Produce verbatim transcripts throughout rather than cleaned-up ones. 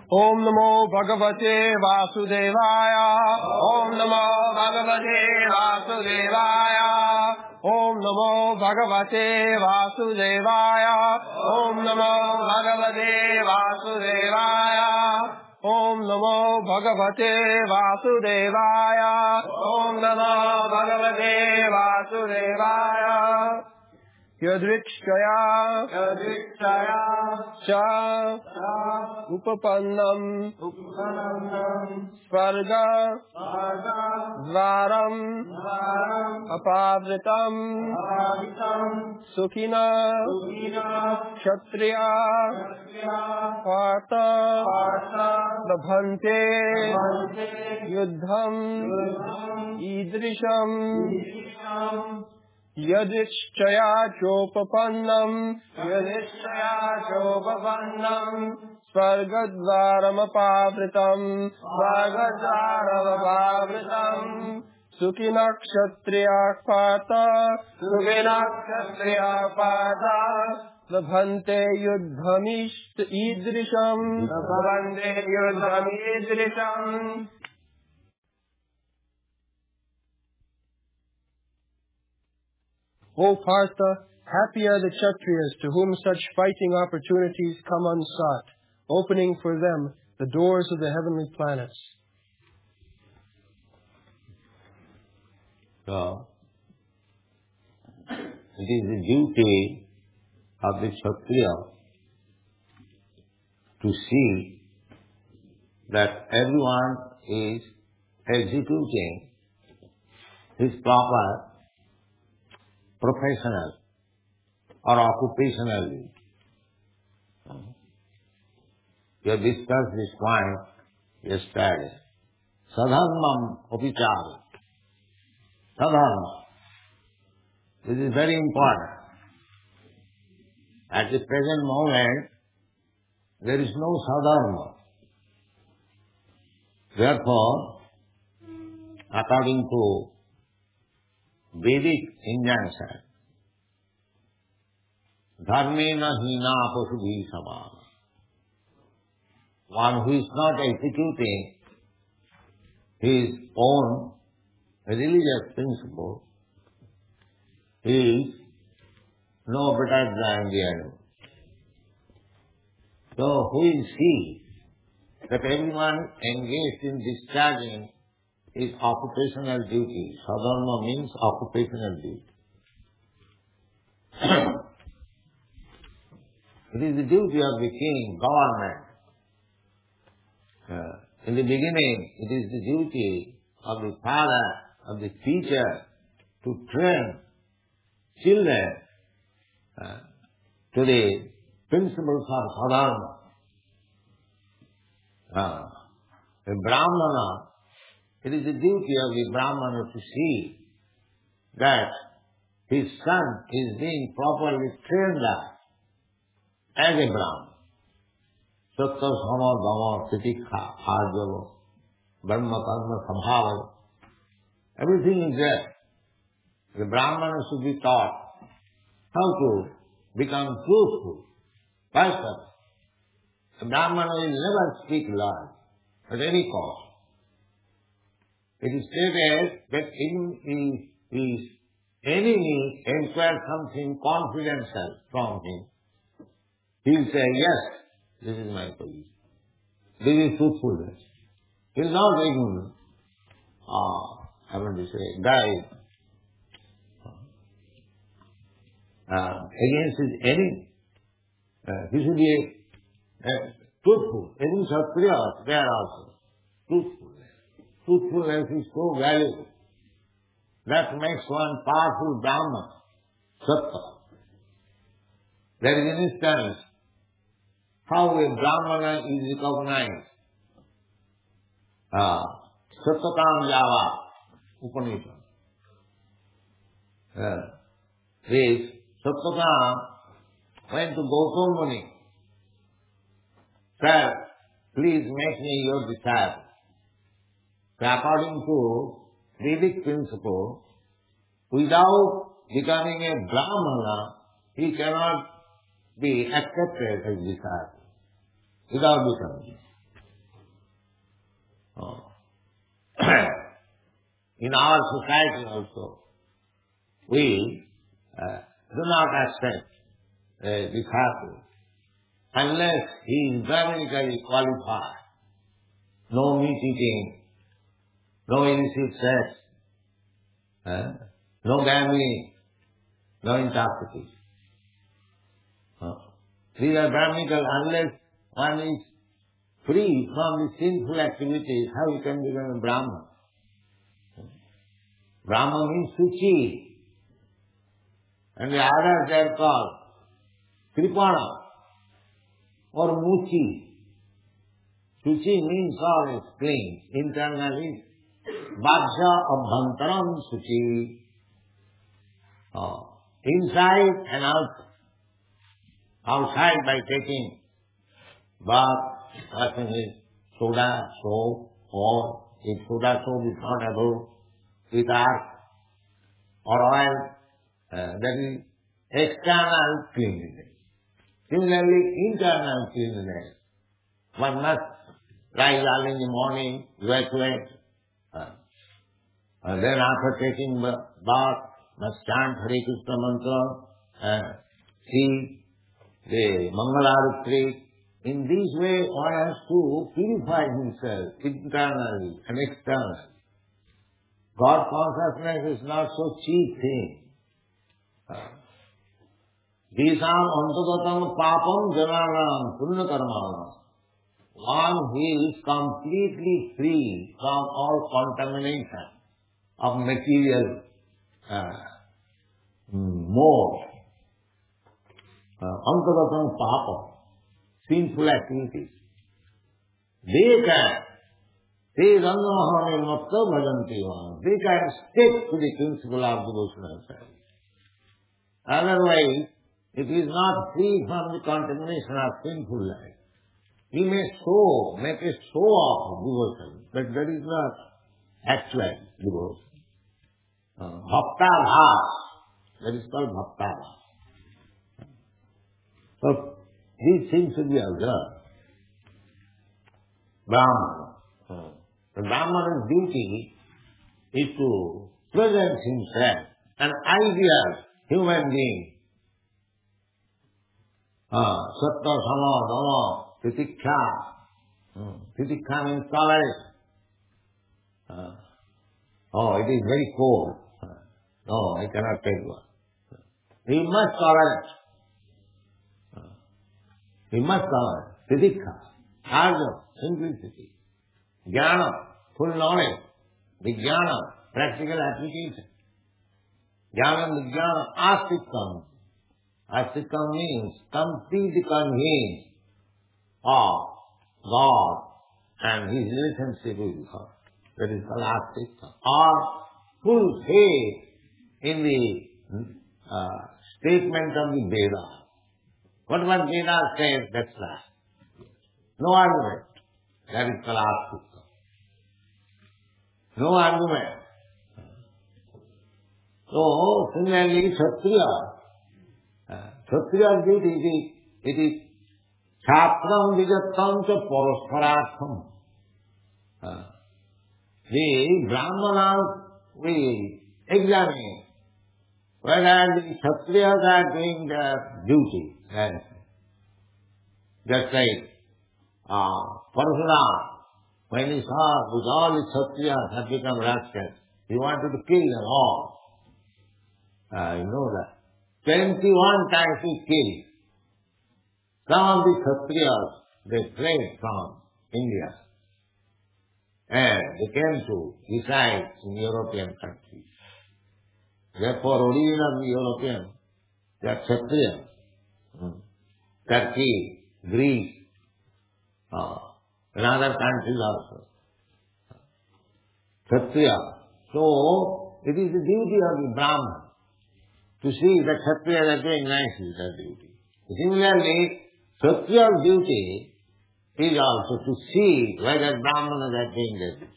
Om Namo Bhagavate Vasudevaya. Om Namo Bhagavate Vasudevaya. Om Namo Bhagavate Vasudevaya. Om Namo Bhagavate Vasudevaya. Om Namo Bhagavate Vasudevaya. Om Namo Bhagavate Vasudevaya. Yadrikshaya Yadrikshaya Cha Upapannam Upapannam Svarga Svarga Dvaram Dvaram Apavritam Apavritam Sukhina Sukhina Kshatriya Kshatriya Partha Partha Labhante Labhante Yuddham Yuddham Idrisham Idrisham Yadishchaya chopapannam Yadishchaya chopapannam Svargadvaramapavritam Svargadvaramapavritam Sukhinakshatriya pata Sukhinakshatriya pata Labhante yuddhamisht idrisham Labhante yuddham idrisham. O Partha, happy are the Kshatriyas to whom such fighting opportunities come unsought, opening for them the doors of the heavenly planets. So, it is the duty of the Kshatriya to see that everyone is executing his proper professional or occupational duty. We have discussed this point yesterday. Sadharmam upichari. Sadharma. This is very important. At the present moment, there is no sadharma. Therefore, according to Vedic injunction, dharmena hina pasubhi samana. One who is not executing his own religious principle is no better than the animal. So who will see that everyone engaged in discharging his occupational duty? Sadharma means occupational duty. It is the duty of the king, government. Uh, in the beginning, it is the duty of the father, of the teacher, to train children uh, to the principles of sadharma. Uh, the Brahmana, it is the duty of the Brahmana to see that his son is being properly trained up as a Brahman. Sattva, Sama, Dhamma, Titikha, Arjava, Brahma, Karma, Sambhava. Everything is there. The Brahmana should be taught how to become truthful. Pastor, the Brahmana will never speak lies at any cost. It is stated that even if his enemy inquires something confidential from him, he will say, yes, this is my position. This is truthfulness. He will not even, uh, I want to say, guide uh, against his enemy. Uh, he should be uh, truthful. Even Kshatriyas, they are also truthfulness. Truthfulness is so valuable. That makes one powerful Brahman, Sattva. There is an instance how a Brahmana is recognized. Uh, Sattvatam Java Upanishad. Uh, this Sattvatam went to Gautam Muni. Sir, please make me your disciple. So according to Vedic principle, without becoming a Brahmana, he cannot be accepted as disciple. Without becoming. in our society also, we uh, do not accept a disciple unless he is Brahmanically qualified. No meat eating, no illicit sex, eh? no gambling, no intoxication. Huh? These are Brahmanical. Unless one is free from the sinful activities, how he can become a Brahman? Brahman means Suchi. And the others they are called Kripana or Muchi. Suchi means all is clean. Internally, Bhajya Abhantaram Suchi. Oh. Inside and out. Outside by taking bath, washing with soda, soap, or if soda soap is not able, with earth or oil, uh, that is external cleanliness. Similarly, internal cleanliness. One must rise early in the morning, wet, wet. Uh, and then after taking bath, must chant Hare Krishna mantra, uh, see the Mangalarutri. In this way, one has to purify himself internally and externally. God consciousness is not so cheap thing. Disam antagatam papam jananam punya karmanam. One who is completely free from all contamination of material uh, more. Antagatam papam, sinful activities. They can They Rangamaha Mapta Bhajanti. They can stick to the principle of devotional service. Otherwise, if he is not free from the contamination of sinful life, he may show, make a show of devotion, but that is not actual devotion. Uh, Bhakta Bhas, that is called Bhakta Bhas. So, these things should be observed. Brahmana. Uh, The Brahmana's duty is to present himself an ideal human being. Uh, Sattva, Sama, Dhamma, Titikha. Hmm. Titikha means tolerance. Uh, oh, it is very cold. Uh, no, I cannot take one. He must tolerate. Uh, he must tolerate. Titikha. Arjuna, simplicity. Jnana, full knowledge. Vijnana, practical application. Jnana, Vijnana, Astikam. Astikam means complete conveyance of God and His relationship with God. That is called Astikam. Or full faith in the uh, statement of the Veda. Whatever Veda says, that's right. No argument. That is called Astikam. No argument. So, similarly, Kshatriya. Kshatriya's duty, it is Chhatram Vijattam cha Parasparartham. The Brahmanas will examine whether the Kshatriyas are doing their duty. Just like uh, Parashurama, when he saw with all the Kshatriyas had become rascals, he wanted to kill them all. Uh, you know that. twenty-one times he killed. Some of the Kshatriyas, they fled from India. And they came to reside in European countries. Therefore, origin of the European, they are Kshatriyas. Hmm. Turkey, Greece, uh, in other countries also. Kshatriya. So, it is the duty of the Brahman to see that Kshatriyas are doing nicely their duty. Similarly, Kshatriya's duty is also to see whether Brahmanas are doing their duty.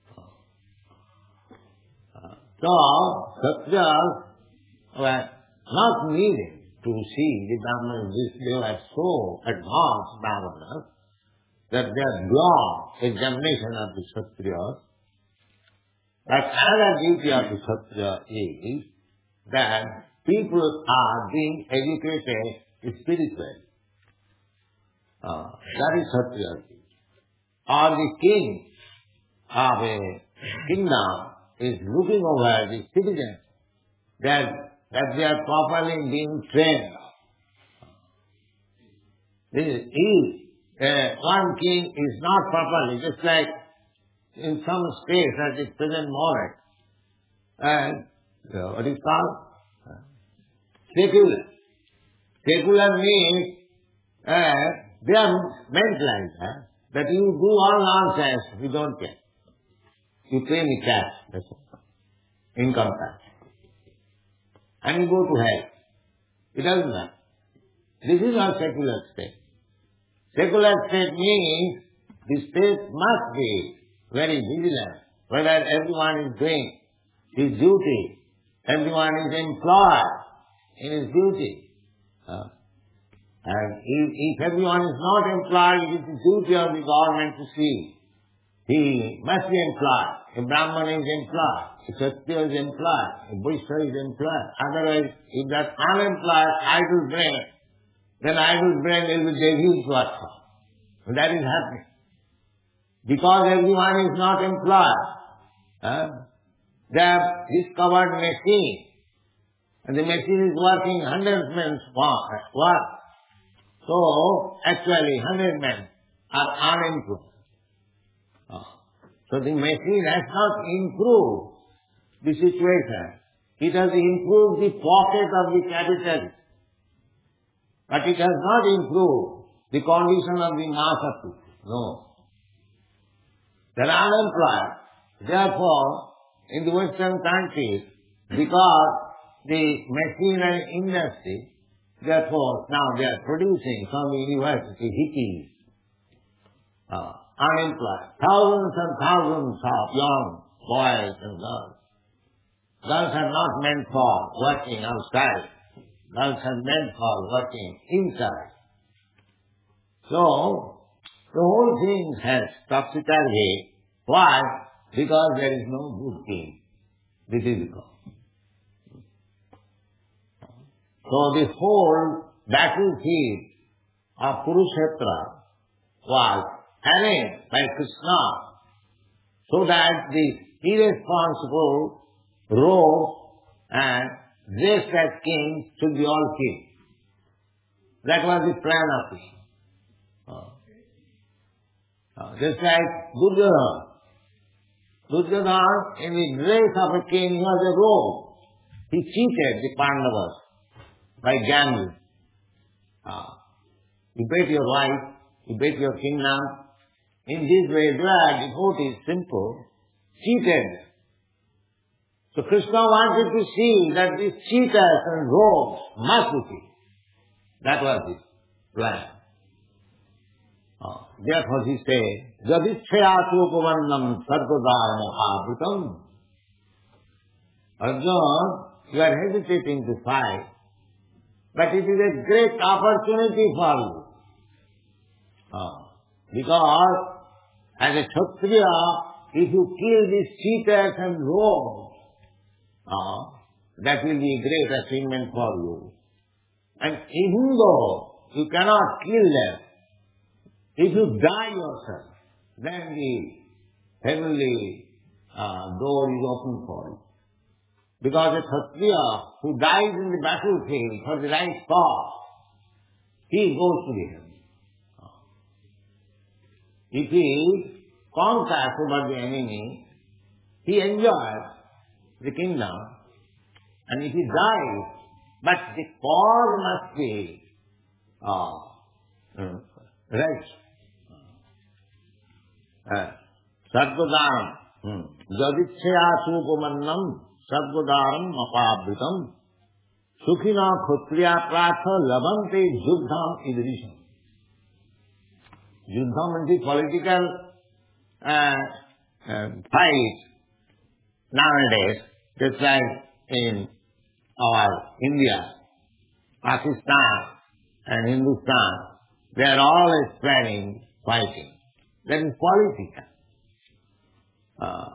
So, Kshatriyas were not needed to see the Brahmanas. They were so advanced Brahmanas that they are beyond examination of the Kshatriyas. But another duty of the Kshatriya is that people are being educated spiritually. Uh, that is Kshatriya duty. Or the king of a kingdom is looking over the citizens that, that they are properly being trained. This is, if uh, one king is not properly, just like in some states at this present moment, and uh, what is called? Uh, secular. Secular means uh, they are meant like that, that you do all nonsense, we don't care. You pay me tax, that's all. Income tax. And you go to hell. It doesn't matter. This is our secular state. Secular state means the state must be very vigilant, whether everyone is doing his duty, everyone is employed in his duty. Uh, and if, if everyone is not employed, it is the duty of the government to see. He must be employed. A Brahman is employed. A Kshatriya is employed. A Vaishya is employed. Otherwise, if that unemployed idle brain, then idle brain will be devil's work. And that is happening. Because everyone is not employed. Huh? They have discovered machine. And the machine is working hundred men's work. So, actually, hundred men are unemployed. Oh. So the machine has not improved the situation. It has improved the pocket of the capitalist. But it has not improved the condition of the mass of people. No. They are unemployed. Therefore, in the Western countries, because the machinery industry, therefore now they are producing from the university hippies, uh, unemployed. Thousands and thousands of young boys and girls. Girls are not meant for working outside. Girls are meant for working inside. So, the whole thing has topsy-turvy. Why? Because there is no good king. This is because. So the whole battlefield of Kurukshetra was arranged by Krishna so that the irresponsible rogues and dressed as kings should be all killed. That was the plan of Krishna. Uh, uh, just like Duryodhana. Duryodhana, in the dress of a king, he was a rogue. He cheated the Pandavas by gambling. Uh, you bet your wife, you bet your kingdom. In this way, they are devotees, simple, cheated. So Krishna wanted to see that these cheaters and rogues must be killed. That was his plan. Uh, therefore he said, Jadishayatupavannam sargodharma avritam. Arjuna, you are hesitating to fight, but it is a great opportunity for you. Uh, because as a Kshatriya, if you kill these cheaters and rogues, uh, that will be a great achievement for you. And even though you cannot kill them, if you die yourself, then the heavenly uh, door is open for you. Because a Kshatriya who dies in the battlefield for the right cause, he goes to the heaven. If he conquers over the enemy, he enjoys the kingdom. And if he dies, but the cause must be uh, uh, right. Sadgudaram, Jadishya Supamannam, Sadgudaram Apabritam, Sukhina Khutriya Pratha Labante Juddham Idrisham. Juddham means the political uh, uh, fight nowadays, just like in our India, Pakistan and Hindustan, they are always planning fighting. That is political. Uh,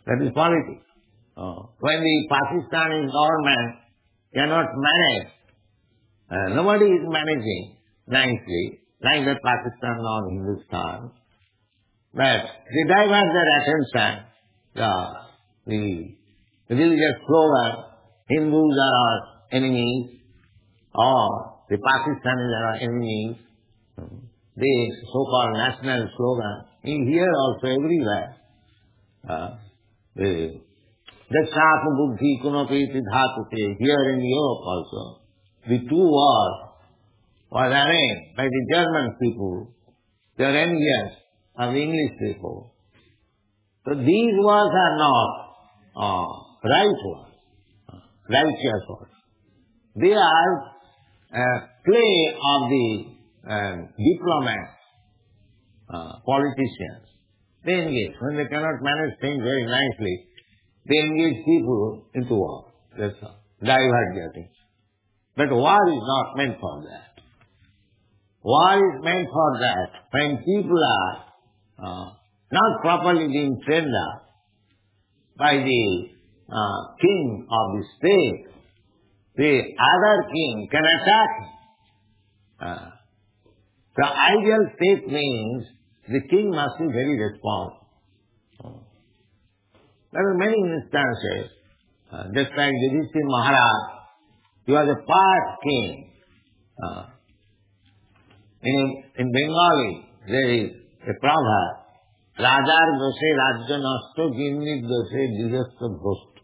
That is politics. Uh, when the Pakistani government cannot manage, uh, nobody is managing nicely, like the Pakistan or Hindustan, but they divert their attention. The, the religious slogan, Hindus are our enemies, or the Pakistanis are our enemies, the so-called national slogan, in here also everywhere. Uh, the Dakshat buddhi kunapeti dhatute, here in Europe also, the two words was arranged by the German people. They are envious of the English people. So these words are not uh, right words, uh, righteous words. They are uh, play of the uh, diplomats, uh, politicians. They engage. When they cannot manage things very nicely, they engage people into war. That's all. Divert their things. But war is not meant for that. War is meant for that. When people are uh, not properly being trained up by the uh, king of the state, the other king can attack him. Uh, the ideal state means the king must be very responsible. Uh, there are many instances, uh, just like Yudhishthira Maharaj, he was a part king. Uh, in, in Bengali, there is a proverb, Rajar doshe rajya nasto gimnit doshe dijastha bhost.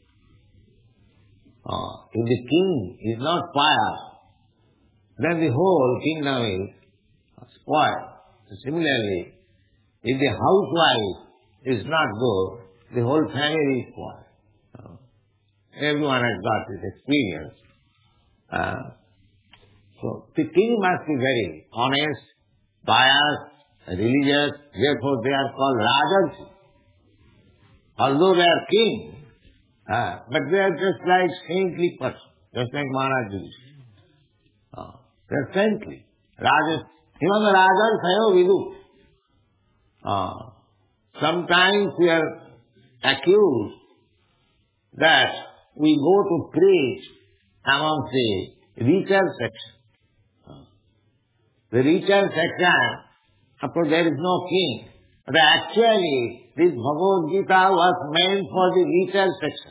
Uh, if the king is not pious, then the whole kingdom is spoiled. Similarly, if the housewife is not good, the whole family is spoiled. Uh, everyone has got this experience. Uh, so the king must be very honest, pious, religious, therefore they are called Rajas. Although they are kings, uh, but they are just like saintly persons, just like Maharaj Yudhishthira. Uh, they are saintly. Rajas, even the Rajas have vidu. Uh, sometimes we are accused that we go to preach amongst the richer section. Uh, the richer section, of course there is no king. But actually, this Bhagavad Gita was meant for the richer section,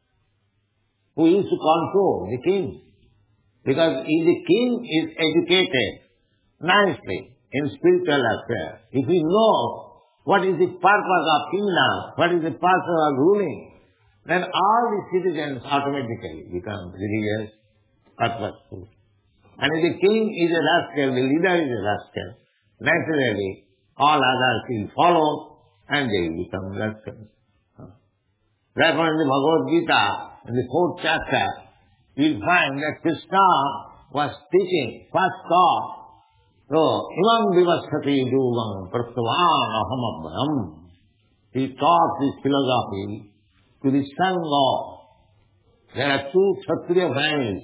who used to control the king. Because if the king is educated nicely in spiritual affairs, if he knows what is the purpose of kingdom, what is the purpose of ruling, then all the citizens automatically become religious, purposeful. And if the king is a rascal, the leader is a rascal, naturally all others will follow and they become rascals. Therefore in the Bhagavad Gita, in the fourth chapter, you will find that Krishna was teaching first thought. So, imam vivasthati yugam prastavan aham abhayam. He taught this philosophy to the Sangha. There are two Kshatriya families,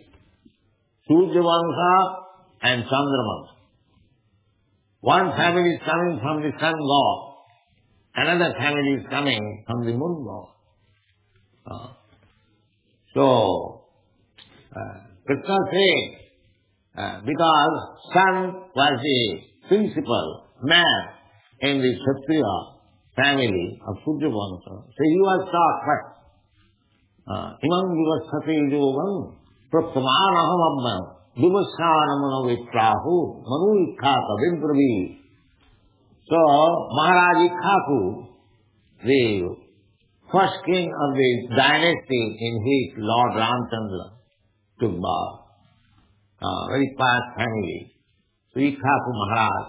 Suryavansa and Chandravansa. One family is coming from the sun god, another family is coming from the moon god. Uh, so, uh, Krishna said, uh, because sun was the principal man in the Kshatriya family of Suryavansa, so he was taught first. Imam vivasthati yogam prattaman aham abhayam vivasthana mano viprahu manu ikkhaka vimpravi. So, Maharaj Ikhaku, the first king of the dynasty in which Lord Ramchandra took birth, uh, very past family. So Ikhaku Maharaj,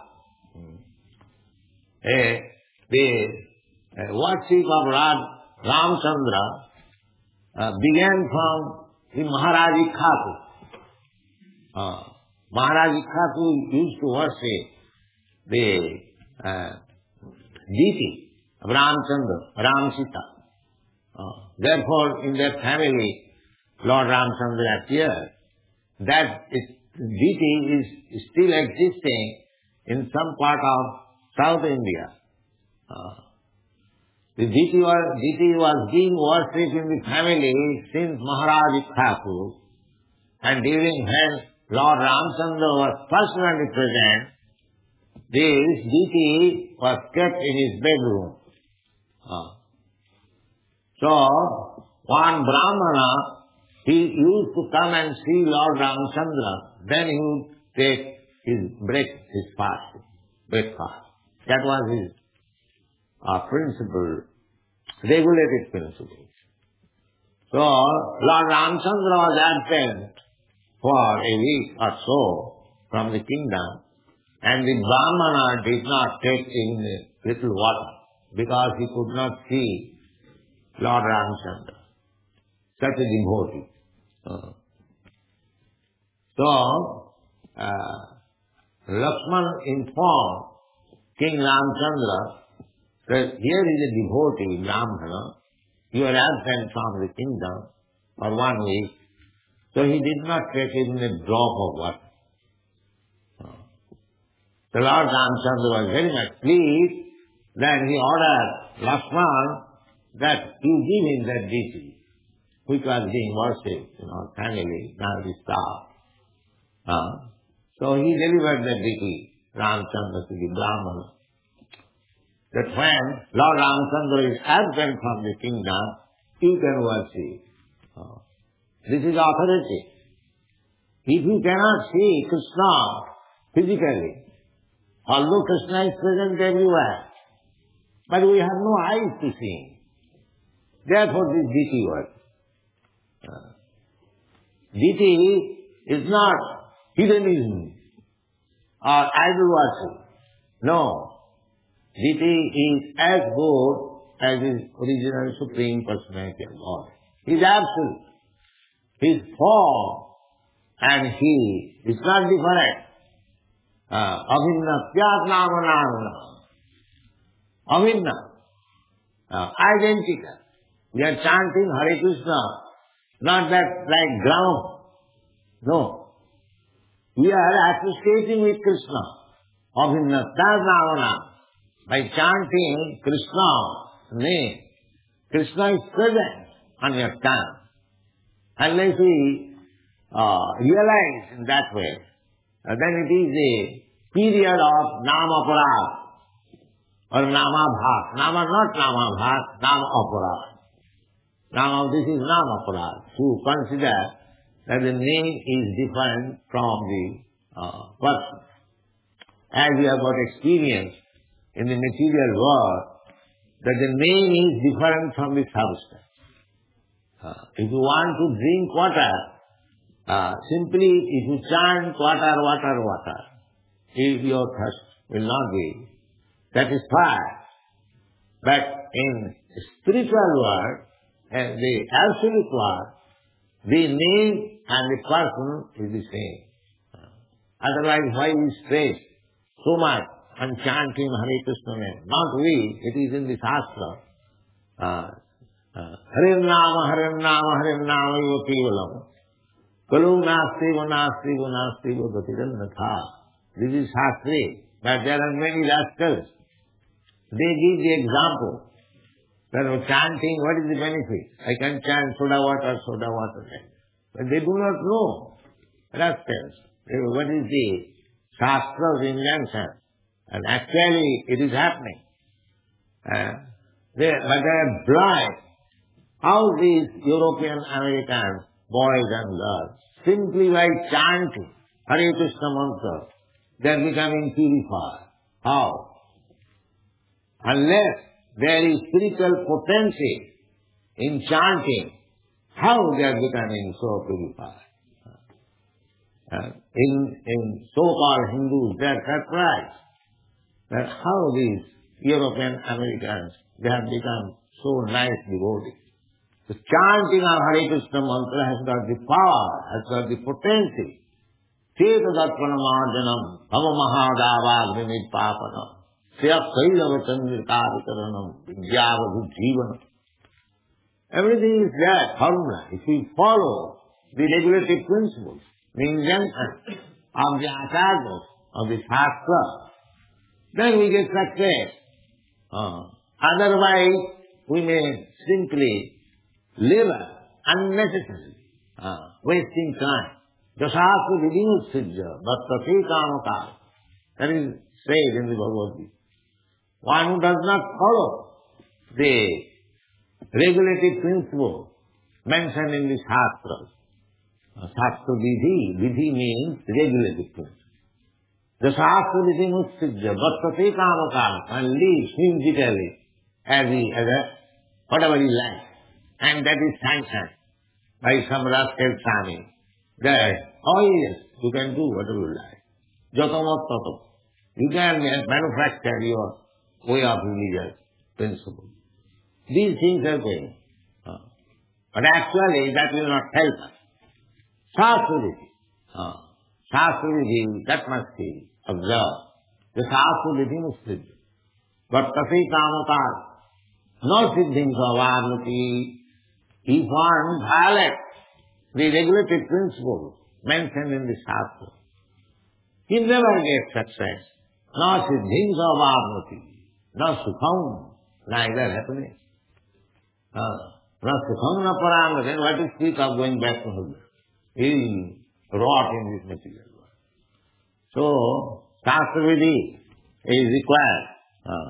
eh, the uh, worship of Lord Ramchandra uh, began from the Maharaj Ikhaku. Uh, Maharaj Ikhaku used to worship the uh, deity of Ramchandra, Ram Sita. Uh, therefore, in their family, Lord Ramchandra appeared. That is, deity is still existing in some part of South India. Uh, The deity was, deity was being worshipped in the family since Maharaj Thakur, and during when Lord Ramchandra was personally present, this deity was kept in his bedroom. Uh. So, one Brahmana, he used to come and see Lord Ramchandra, then he would take his break, his fast, breakfast. That was his uh, principle, regulated principle. So, Lord Ramchandra was absent for a week or so from the kingdom, and the Brahmana did not take even a little water, because he could not see Lord Ramchandra, such a devotee. Uh. So, uh, Lakshman informed King Ramchandra that here is a devotee, Brahmana, you are absent from the kingdom for one week, so he did not take even a drop of water. Uh. The Lord Ramchandra was very much pleased. Then he ordered Lakshman that you give him that deity, which was being worshipped in our family, now it is stopped. Uh, so he delivered the deity, Ramchandra, to the Brahmana. That when Lord Ramchandra is absent from the kingdom, you can worship. Uh, this is authority. If you cannot see Krishna physically, although Krishna is present everywhere, but we have no eyes to see him. Therefore this deity was. Uh, deity is not heathenism or idol worship. No. Deity is as good as his original Supreme Personality of God. He is absolute. His form and he is not different. Avinna pyat nama nama. Avinna. Uh, identical. We are chanting Hare Krishna, not that like ground. No. We are associating with Krishna. Avinna pyat nama nama. By chanting Krishna's name, Krishna is present on your tongue. Unless we uh, realize in that way, uh, then it is a period of Nama Aparad or Nama Bhat. Nama not Nama Bhat, Nama Aparad. Now this is Nama Aparad. To consider that the name is different from the uh, person. As we have got experience in the material world, that the name is different from the substance. Uh, if you want to drink water, uh, simply if you chant water, water, water, if your thirst will not be satisfied. But in spiritual world, and the absolute world, the name and the person is the same. Uh, otherwise, why we stress so much on chanting Hare Krishna name? Not we, it is in the Shastra. Uh, uh, Hare Nama, Hare Nama, Hare Nama, Eva Kevalam. Kalu Nasti, Vanasti, Vanasti, Vatiranatha. This is Shastri. But there are many rascals. They give the example. That of chanting, what is the benefit? I can chant soda water, soda water. But they do not know. Rascals. What is the Shastra's invention? And actually, it is happening. Uh, they, but they are blind. How these European Americans, boys and girls, simply by chanting Hare Krishna mantra, they are becoming purified. How? Unless there is spiritual potency in chanting, how they are becoming so purified? Uh, in, in so-called Hindus, they are surprised that how these European Americans, they have become so nice devotees. The chanting of Hare Krishna mantra has got the power, has got the potency. Cheta darpana marjanam, hama mahadavag nimit papanam, sya kailava chandrikavikaranam, vidyavadhu jivanam. Everything is there, formula. If we follow the regulative principles, the injunction of the acharyas, of the Shastra, then we get success. Uh, otherwise, we may simply live unnecessarily, uh, wasting time. Jasāsa vidhimussijya bhattati kāmakāla. That is said in the Bhagavad Gita. One who does not follow the regulative principle mentioned in the Shastras. Shastra vidhi, vidhi means regulative principle. Jasāsa vidhimussijya bhattati kāmakāla, and lives whimsically as he, as a, whatever he likes. And that is sanctioned by some rascal Swami. That, oh yes, you can do whatever you like. Jatamat tatam. You can manufacture your way of religious principle. These things are going. Uh, but actually, that will not help us. Shastra-vidhi. Uh, Shastra-vidhi, that must be observed. The Shastra-vidhi must be. But tasi kāmakāla. No siddhim savarnati. If one violates the regulated principle mentioned in the Shastra, he never gets success. No siddhim savarnati. No sukham, neither happiness. Uh, no sukham na paranga, then what is speak of going back to husband? He is rot in this material world. So, Shastra-vidhi is required. Uh,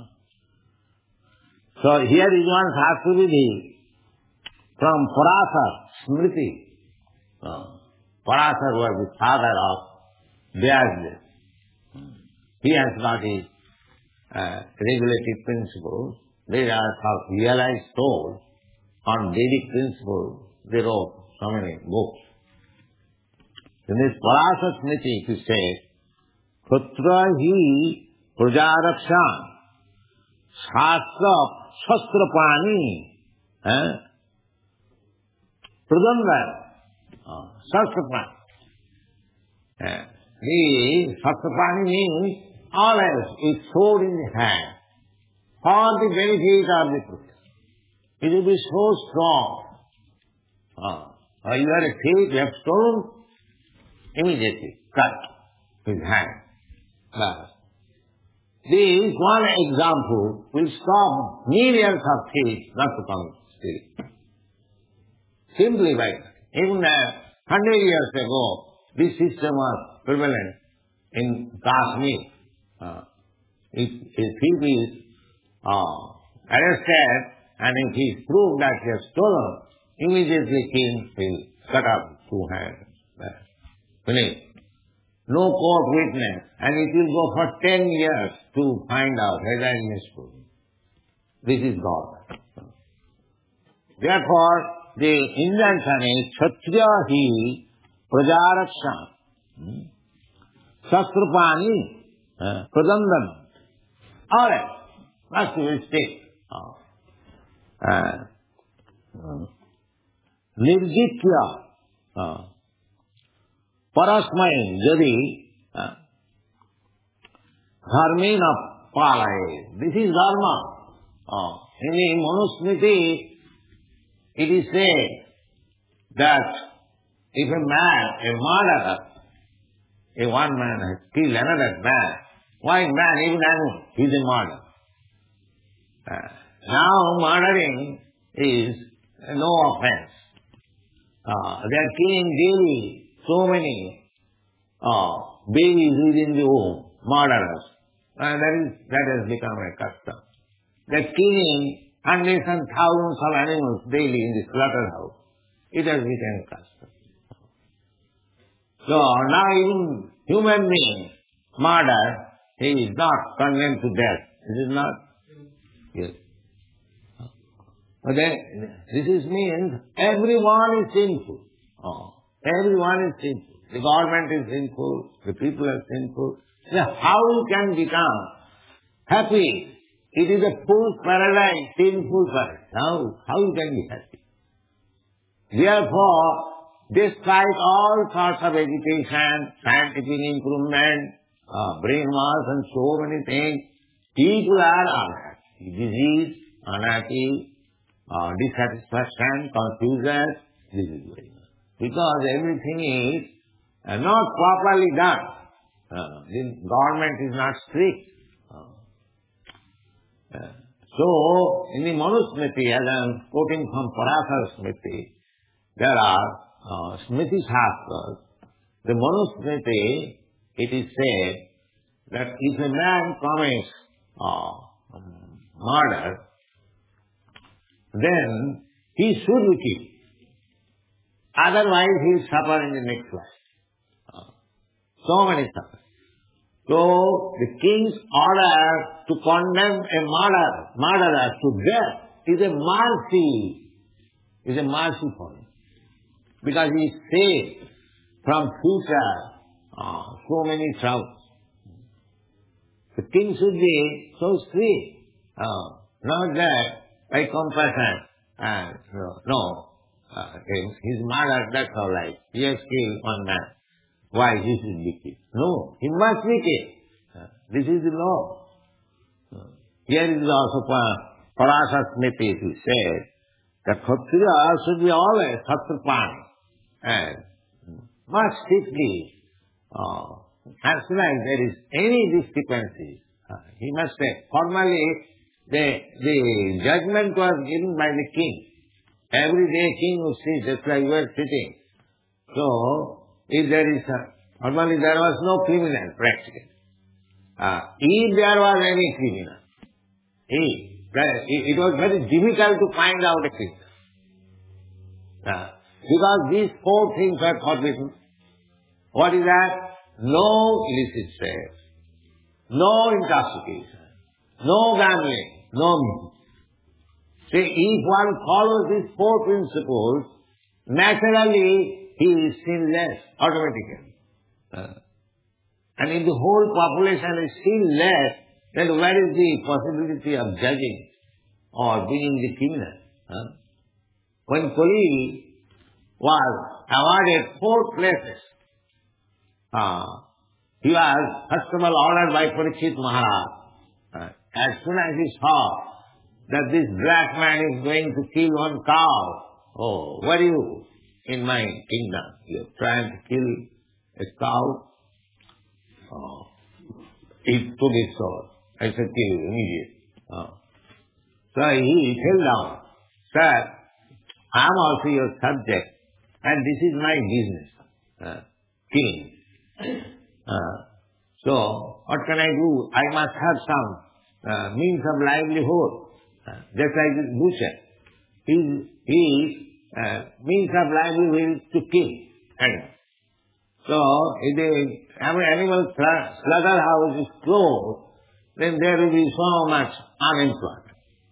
so, here is one Shastra-vidhi from Parasar Smriti. Uh, Parasar was the father of Vyasdev. He has got his uh, regulative principles. They are realized souls. On Vedic principles, they wrote so many books. In this Parasar Smriti, he says, Putra hi prajarakshan shastra shastrapani eh? Pradanda uh, shastrapani. Eh? The shastrapani means always with sword in the hand for the benefit of the Putra. It will be so strong. Uh, or you are a thief, you have stolen, immediately cut his hand. But this one example will stop millions of thieves not to come steal. Simply by that. Even a hundred years ago, this system was prevalent in Kashmir. Uh, if a thief is uh, arrested, and if he is proved that he has stolen, immediately king will cut off two hands. Finish. No court witness, and it will go for ten years to find out whether he has stolen. This is God. Therefore, the injunction is Kshatriya hi prajarakshan shastrapani pradandan. Alright, must be stick. Nirjitya parasmai jadi dharmena palaye. This is dharma. Uh, in the Manusmriti, it is said that if a man, a murderer, if one man has killed another man, why man, even animal, he is a murderer. Uh, now murdering is no offense. Uh, they are killing daily so many uh, babies within the womb, murderers. And that is that has become a custom. They are killing hundreds and thousands of animals daily in the slaughterhouse. It has become a custom. So now even human being, murder, he is not condemned to death. Is it not? Yes. Okay, this is means everyone is sinful. Oh, everyone is sinful. The government is sinful, the people are sinful. So how you can become happy? It is a full paradise, sinful paradise. How, how you can be happy? Therefore, despite all sorts of education, scientific improvement, uh, brainwash and so many things, people are unhappy. Disease, unhappy, uh, dissatisfaction, confusion, this is going on. Because everything is uh, not properly done. Uh, the government is not strict. Uh, uh, So, in the Manusmriti, as I am quoting from Parashara Smriti, there are uh, Smriti Shastras. The Manusmriti, it is said that if a man commits uh, um, murder, then he should be killed. Otherwise, he will suffer in the next life. Uh, so many suffering. So, the king's order to condemn a murderer, murderer to death is a mercy, is a mercy for him. Because he is saved from future uh, so many troubles. The king should be so sweet, uh, not that by compassion, and no, no uh, his murder, that's all right. He has killed one man. Why he should be killed? No, he must be killed. Uh, this is the law. Uh, here is also Parashara Smriti, it is said that Kshatriya should be always Kshatrapani and must strictly, uh, as soon as there is any discrepancy, uh, he must say, formally the, the judgment was given by the king. Every day king would sit just like we are sitting. So, if there is a, normally there was no criminal practically. Uh, if there was any criminal, if, there, it, it was very difficult to find out a criminal. Uh, because these four things are forbidden. What is that? No illicit sex, no intoxication, no gambling, no music. See, if one follows these four principles, naturally he is sinless automatically. Uh, and if the whole population is sinless, then where is the possibility of judging or being the criminal? Uh? When Kali was awarded four places, uh, he was first of all ordered by Parikshit Maharaj. Uh, as soon as he saw that this black man is going to kill one cow, oh, what are you in my kingdom? You are trying to kill a cow? Oh. He took his sword. I said, kill you immediately. Oh. So he fell down. Sir, I am also your subject, and this is my business, uh, killing. Uh, so, what can I do? I must have some uh, means of livelihood. Uh, just like this butcher. His, his uh, means of livelihood is to kill animals. So, if the animal slaughterhouse is closed, then there will be so much unemployment.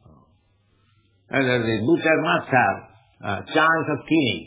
And the butcher must have a chance of killing.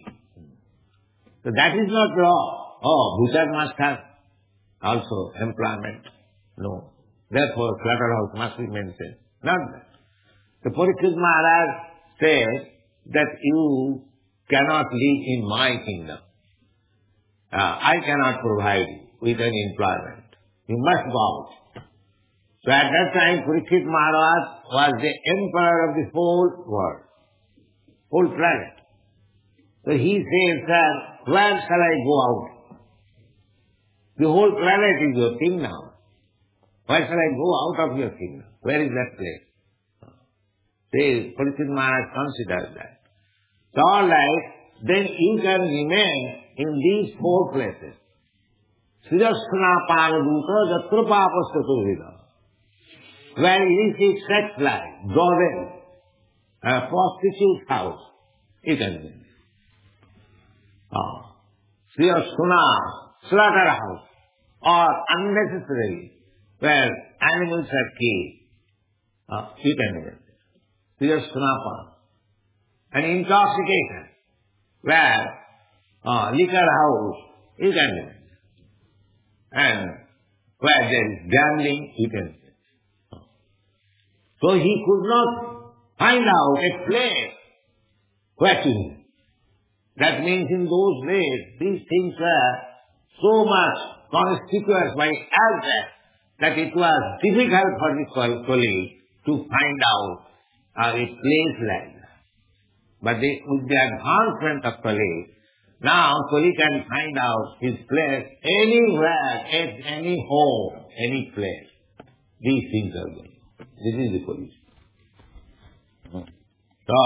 So that is not law. Oh, butcher must have also employment. No. Therefore, slaughterhouse must be maintained. Not that. The Parikshit Maharaj said that you cannot live in my kingdom. Uh, I cannot provide you with any employment. You must go out. So at that time, Parikshit Maharaj was the emperor of the whole world, whole planet. So he said, sir, where shall I go out? The whole planet is your kingdom. Why shall I go out of your kingdom? Where is that place? Say, Parikshit Maharaj considered that. So all right, then you can remain in these four places. Srirasthana Panaduta Jatra Papastatu, where illicit sex life, brothel, a prostitute house, you can remain. Oh. Srirasthana, slaughterhouse, or unnecessarily, where animals are killed, uh, you can remain. Srirasthana, and intoxication, where uh, liquor house, you can remain. And where there is gambling, you can remain. So he could not find out a place where to live. That means in those days, these things were so much conspicuous by others that it was difficult for the colleague to find out uh, a place like that. But they, with the advancement of colleague, now colleague can find out his place anywhere, at any home, any place. These things are going. This is the position. So,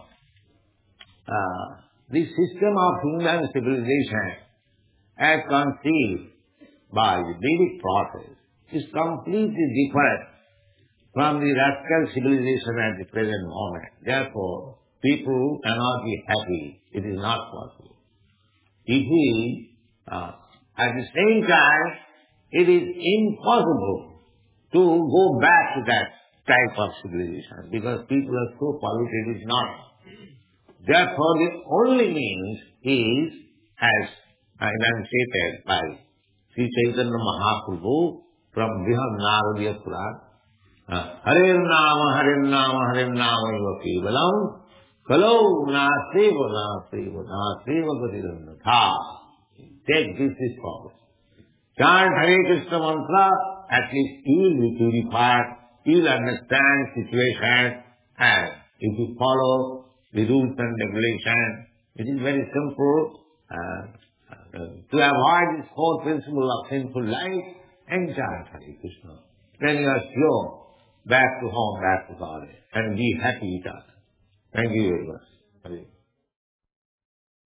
uh, the system of human civilization as conceived by the Vedic process is completely different from the rascal civilization at the present moment. Therefore, people cannot be happy. It is not possible. If we, uh, at the same time, it is impossible to go back to that type of civilization because people are so polluted, it's not. Therefore, the only means is, as enunciated by Sri Chaitanya Mahaprabhu from Brihad Naradiya Purana, Hare Nama, Hare Nama, Hare Nama Eva Kevalam, Kalau Naseva Naseva Naseva Gatiranatha. Take this is proper. Chant Hare Krishna mantra, at least you will be purified, you will understand situation, and if you follow the rules and regulations, it is very simple. Uh, uh, to avoid this whole principle of sinful life, and chant Hare Krishna. Then you are sure back to home, back to God, and be happy with us. Thank you very much. Hare.